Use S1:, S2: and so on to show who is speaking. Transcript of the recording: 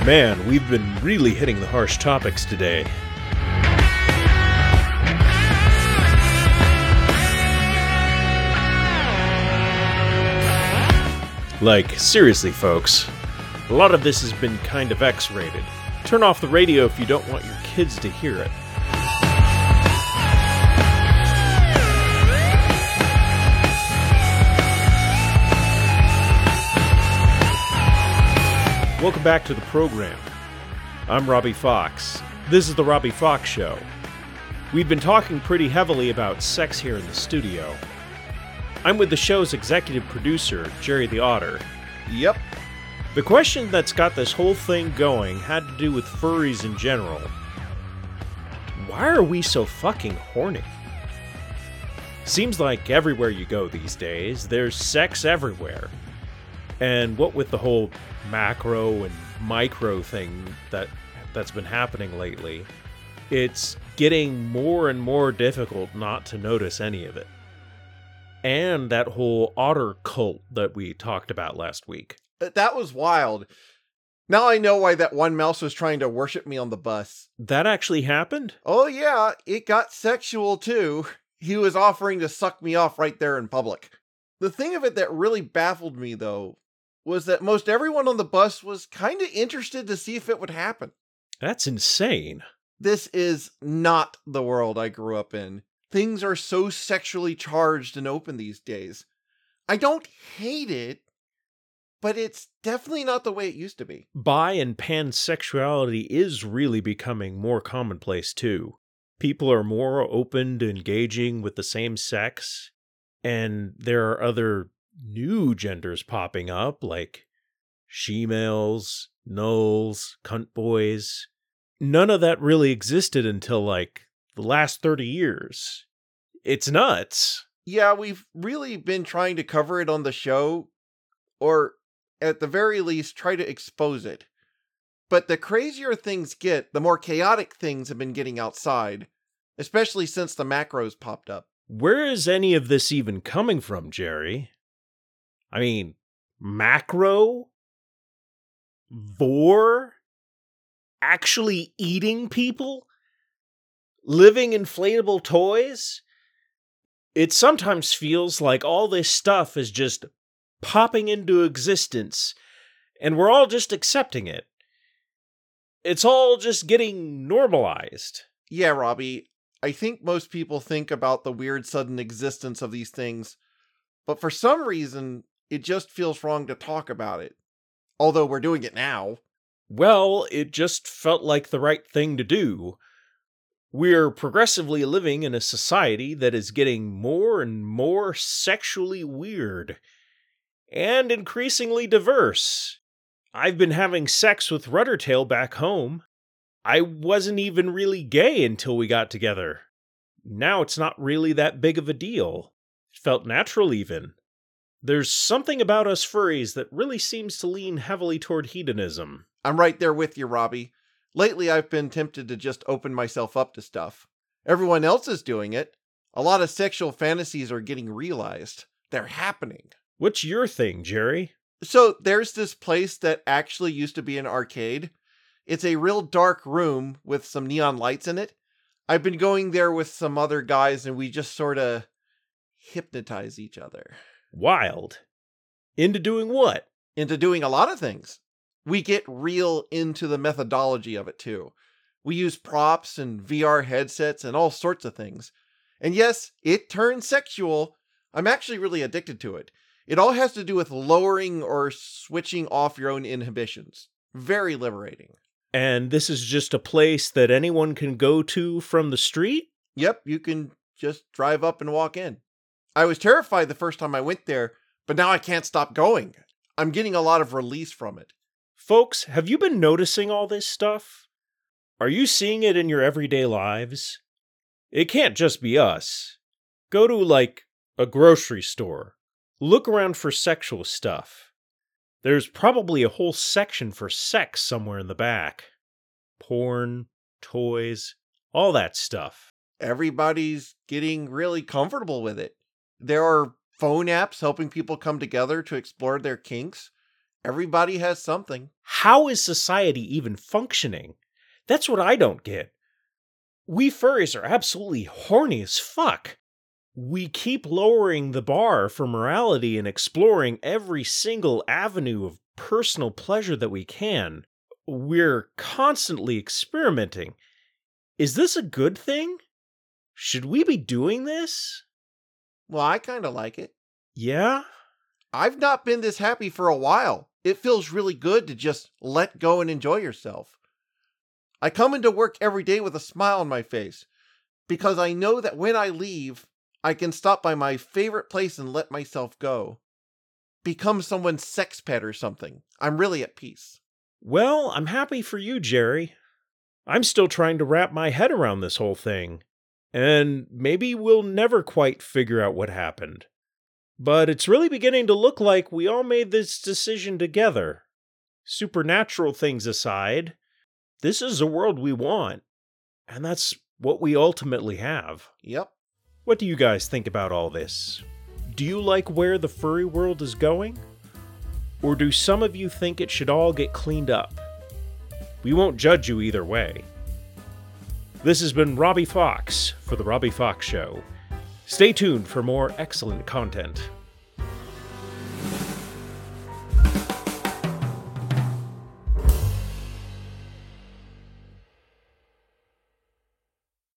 S1: Man, we've been really hitting the harsh topics today. Like, seriously, folks. A lot of this has been kind of X-rated. Turn off the radio if you don't want your kids to hear it. Welcome back to the program. I'm Robbie Fox. This is the Robbie Fox Show. We've been talking pretty heavily about sex here in the studio. I'm with the show's executive producer, Jerry the Otter.
S2: Yep.
S1: The question that's got this whole thing going had to do with furries in general. Why are we so fucking horny? Seems like everywhere you go these days, there's sex everywhere. And what with the whole macro and micro thing that's been happening lately, it's getting more and more difficult not to notice any of it. And that whole otter cult that we talked about last week.
S2: That was wild. Now I know why that one mouse was trying to worship me on the bus.
S1: That actually happened?
S2: Oh yeah, it got sexual too. He was offering to suck me off right there in public. The thing of it that really baffled me though, was that most everyone on the bus was kind of interested to see if it would happen.
S1: That's insane.
S2: This is not the world I grew up in. Things are so sexually charged and open these days. I don't hate it, but it's definitely not the way it used to be.
S1: Bi and pansexuality is really becoming more commonplace too. People are more open to engaging with the same sex, and there are other new genders popping up, like she-males, nulls, cunt boys. None of that really existed until, like, the last 30 years. It's nuts.
S2: Yeah, we've really been trying to cover it on the show, or at the very least, try to expose it. But the crazier things get, the more chaotic things have been getting outside, especially since the macros popped up.
S1: Where is any of this even coming from, Jerry? I mean, macro? Vor? Actually eating people? Living inflatable toys? It sometimes feels like all this stuff is just popping into existence, and we're all just accepting it. It's all just getting normalized.
S2: Yeah, Robbie, I think most people think about the weird sudden existence of these things, but for some reason, it just feels wrong to talk about it. Although we're doing it now.
S1: Well, it just felt like the right thing to do. We're progressively living in a society that is getting more and more sexually weird. And increasingly diverse. I've been having sex with Ruddertail back home. I wasn't even really gay until we got together. Now it's not really that big of a deal. It felt natural even. There's something about us furries that really seems to lean heavily toward hedonism.
S2: I'm right there with you, Robbie. Lately, I've been tempted to just open myself up to stuff. Everyone else is doing it. A lot of sexual fantasies are getting realized. They're happening.
S1: What's your thing, Jerry?
S2: So there's this place that actually used to be an arcade. It's a real dark room with some neon lights in it. I've been going there with some other guys and we just sort of hypnotize each other.
S1: Wild. Into doing what?
S2: Into doing a lot of things. We get real into the methodology of it too. We use props and VR headsets and all sorts of things. And yes, it turns sexual. I'm actually really addicted to it. It all has to do with lowering or switching off your own inhibitions. Very liberating.
S1: And this is just a place that anyone can go to from the street?
S2: Yep, you can just drive up and walk in. I was terrified the first time I went there, but now I can't stop going. I'm getting a lot of release from it.
S1: Folks, have you been noticing all this stuff? Are you seeing it in your everyday lives? It can't just be us. Go to, like, a grocery store. Look around for sexual stuff. There's probably a whole section for sex somewhere in the back. Porn, toys, all that stuff.
S2: Everybody's getting really comfortable with it. There are phone apps helping people come together to explore their kinks. Everybody has something.
S1: How is society even functioning? That's what I don't get. We furries are absolutely horny as fuck. We keep lowering the bar for morality and exploring every single avenue of personal pleasure that we can. We're constantly experimenting. Is this a good thing? Should we be doing this?
S2: Well, I kind of like it.
S1: Yeah?
S2: I've not been this happy for a while. It feels really good to just let go and enjoy yourself. I come into work every day with a smile on my face because I know that when I leave, I can stop by my favorite place and let myself go. Become someone's sex pet or something. I'm really at peace.
S1: Well, I'm happy for you, Jerry. I'm still trying to wrap my head around this whole thing. And maybe we'll never quite figure out what happened. But it's really beginning to look like we all made this decision together. Supernatural things aside, this is a world we want. And that's what we ultimately have.
S2: Yep.
S1: What do you guys think about all this? Do you like where the furry world is going? Or do some of you think it should all get cleaned up? We won't judge you either way. This has been Robbie Fox for The Robbie Fox Show. Stay tuned for more excellent content.